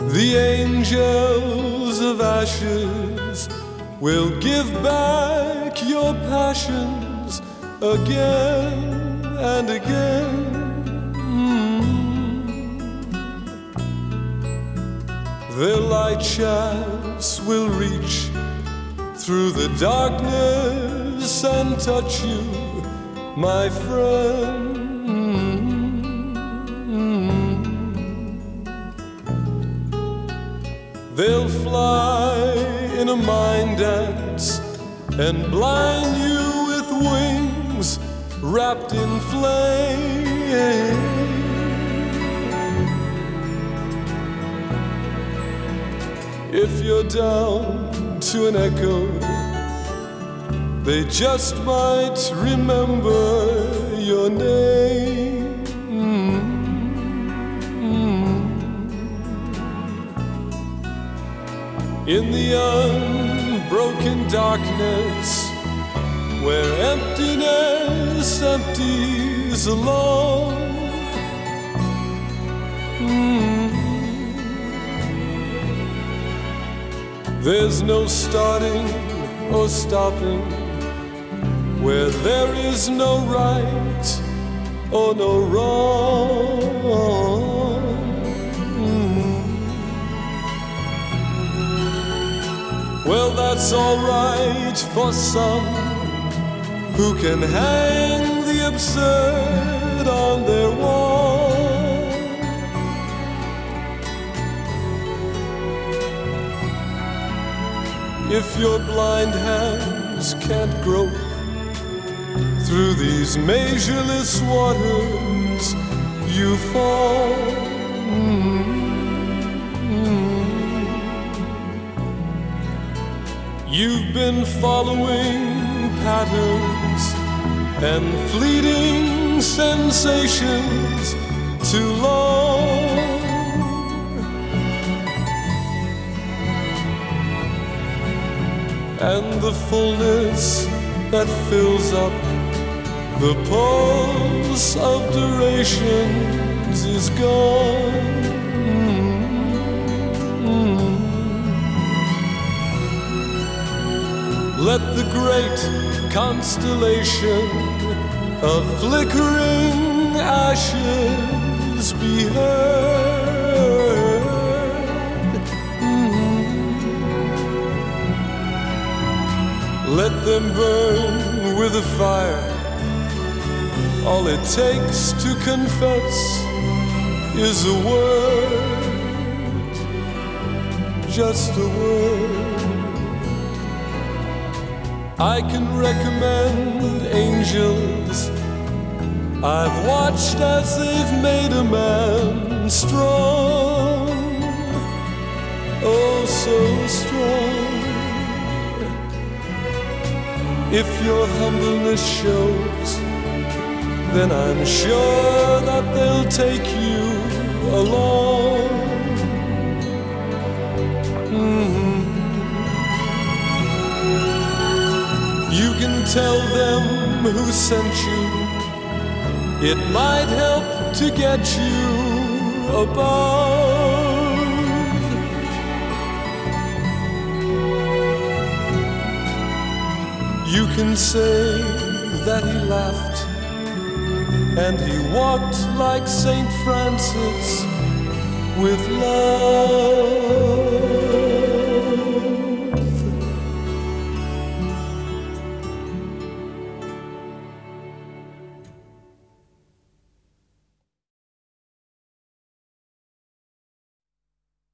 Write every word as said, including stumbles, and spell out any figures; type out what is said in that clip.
The angels of ashes will give back your passions again and again. Mm. Their light shafts will reach through the darkness and touch you, my friend. They'll fly in a mind dance and blind you with wings wrapped in flame. If you're down to an echo, they just might remember your name. In the unbroken darkness, where emptiness empties alone, mm. There's no starting or stopping, where there is no right or no wrong. Well, that's all right for some who can hang the absurd on their wall. If your blind hands can't grope through these measureless waters, you fall. Mm-hmm. You've been following patterns and fleeting sensations too long. And the fullness that fills up the pulse of durations is gone. Let the great constellation of flickering ashes be heard. Mm-hmm. Let them burn with a fire. All it takes to confess is a word, just a word. I can recommend angels I've watched as they've made a man strong, oh so strong. If your humbleness shows, then I'm sure that they'll take you along. Mm-hmm. You can tell them who sent you. It might help to get you above. You can say that he laughed and he walked like Saint Francis with love.